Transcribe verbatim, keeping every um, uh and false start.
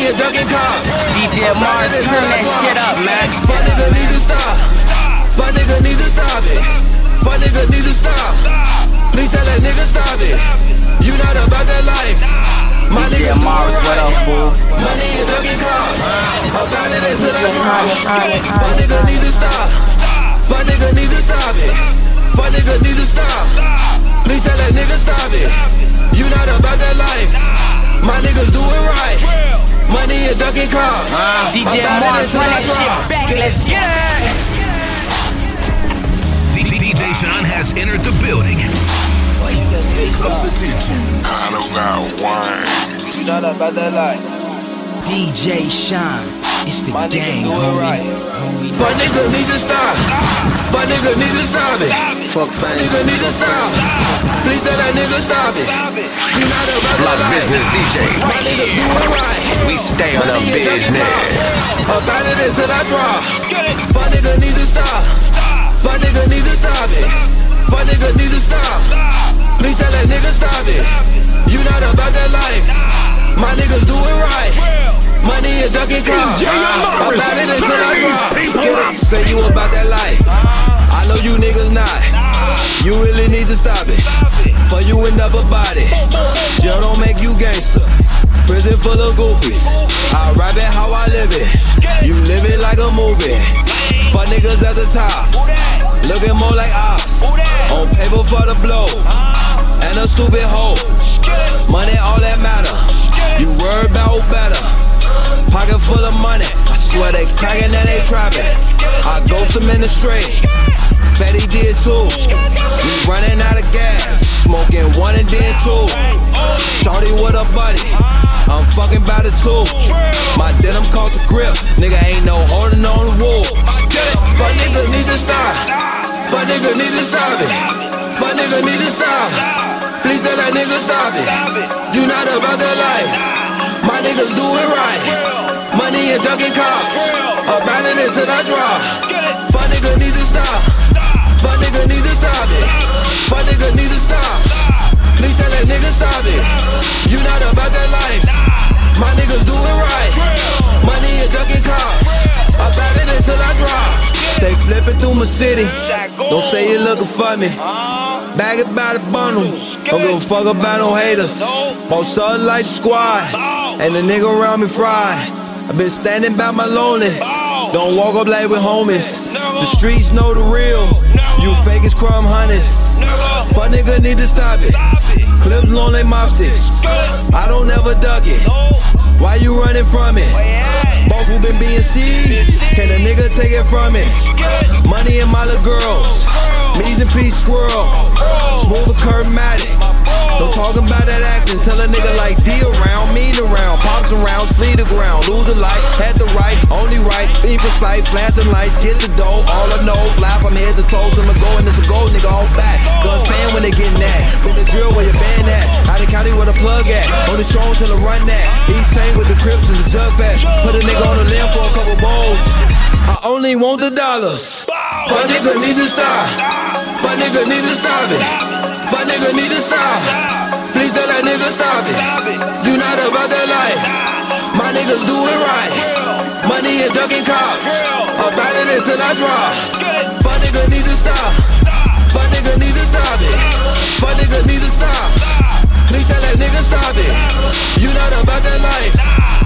and ducking cops. D J Mars, turn that shit up, man. Fuck nigga need to stop. Fuck nigga need to stop it. Fuck nigga need to stop. Please tell that nigga stop it. You not about that life. My D J niggas Mars, doing what right. up, fool? Money and ducking cops. About it until I drop. Fuck nigga need to stop. Fuck nigga need to stop it. Fuck nigga need to stop. Please tell that nigga stop it. You not about that life. My niggas do it right. Money and ducking cops. Uh, D J Mars, run that shit back. Let's get it. D J Sean has entered the building. Close attention. I don't got wine. You not about that life. D J Sean, it's the My gang, niggas do it homie. right. homie. Fuck nigga need to stop. Fuck nigga need to stop it. Fuck Fuck fame. nigga need to stop. Please tell that nigga stop it. You not about that Block life. business D J. My niggas do it right. We stay on the Money and ducking business. cops. About it until I drop. Fuck nigga need to stop. Fuck nigga need to stop it. Fuck nigga need to stop. Please tell that nigga stop it. You not about that life. My niggas do it right. Money and ducking cops. About it until I drop. Get it. Say you about that life. I know you niggas not. You really need to stop it. For you end up a body. Jail don't make you gangster. Prison full of goofies. I rap it how I live it. You live it like a movie. Fuck niggas at the top. Looking more like ops. On paper for the blow. And a stupid hoe. Money all that matter. You worry about better. Pocket full of money. I swear they crackin' and they trapping. I ghost them in the straight. Fatty did too. We running out of gas. Smoking one and then two. Shorty with a buddy. I'm fucking by the two. My denim cost a grip. Nigga ain't no holding on the wool. Fuck nigga need to stop. Fuck nigga need to stop it. Fuck nigga need to stop. Please tell that nigga stop it. You not about that life. My niggas do it right. Money and ducking cops. About it until I drop. Fuck nigga need to stop. Fuck nigga need to stop it. Fuck nigga need to stop. Please tell that nigga stop it. You not about that life. My niggas do it right. Money and ducking cops. About it until I drop. Stay flipping through my city. Don't say you're looking for me. Bag it by the bundle. Don't give a fuck about no haters. Most other like squad. And the nigga around me fried. I been standing by my lonely. Don't walk up like with homies. The streets know the real. You fake as crumb hunters. Fuck nigga need to stop it. Clips long like mopsticks. I don't ever duck it. Why you running from it? Boss who been being seized. Can a nigga take it from it? Money and my little girls. Me's and peace swirl. Smooth and curmatic. No talking about that action. Tell a nigga like D around, mean around. Pops around, flee the ground. Lose a life, had the right, only right. Be precise, flashing lights, get the dough. All I know, fly from head to toe. Till I go and it's a gold nigga all back. Guns fan when they getting that. Been the drill where your band at. Out of county where the plug at. On the strong till I run that. East Saint with the Crips and the jug fat. Put a nigga on the limb for a couple bowls. I only want the dollars. Fuck nigga need to stop. Fuck nigga need to stop it. Fuck nigga need to stop. Please tell that nigga stop it. You not about that life. My niggas do it right. Money and ducking cops. About it until I drop. Fuck nigga need to stop. Fuck nigga need to stop it. Fuck nigga need to stop. Please tell that nigga stop it. You not about that life.